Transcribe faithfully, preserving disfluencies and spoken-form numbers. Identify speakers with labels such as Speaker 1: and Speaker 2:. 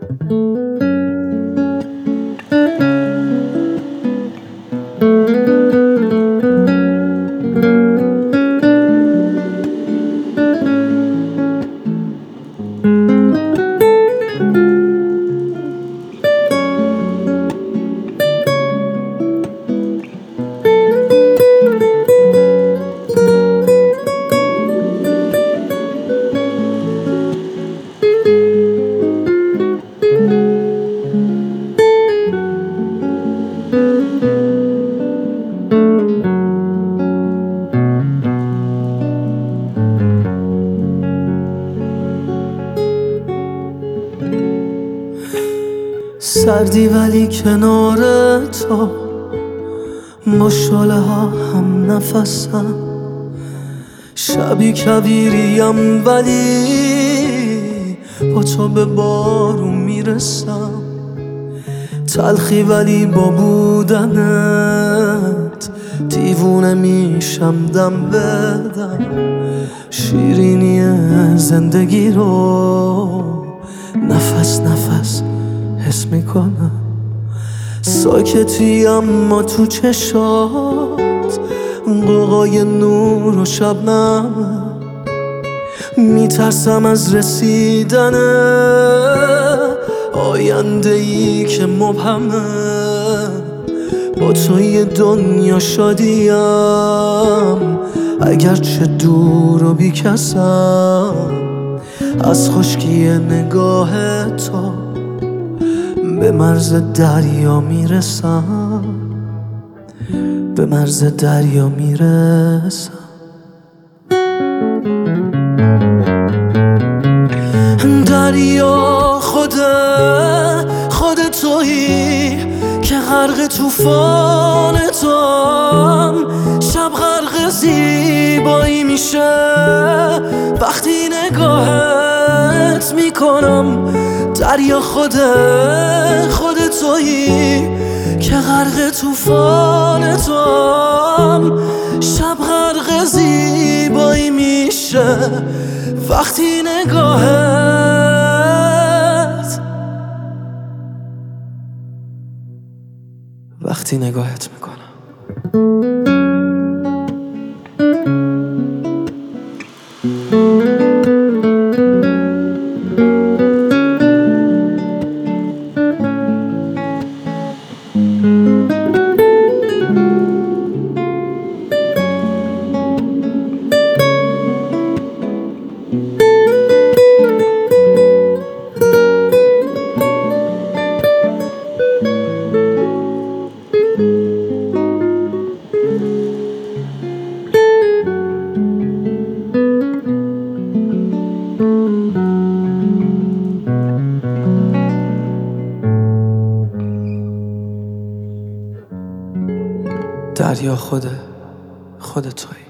Speaker 1: سردی ولی کنار تو با شاله ها هم نفسم، شبی کبیریم ولی با تو به بارون میرسم، تلخی ولی با بودنت دیوونه میشم دم بدم، شیرینی زندگی رو نفس نفس حس میکنم، ساکتی اما تو چشات قوقای نور و شبنم، میترسم از رسیدن آینده ای که مبهمه، با توی دنیا شادیم اگرچه دور و بی کسم، از خشکی نگاه تو به مرز دریا میرسم، به مرز دریا میرسم. دریا خود خود تویی که غرق طوفان توام، شب غرق زیبایی میشه وقتی نگاهت میکنم. دریا خود خود تویی که غرق طوفان توام، شب غرق زیبایی میشه وقتی نگاهت وقتی نگاهت میکنم. دریا خود خود تویی.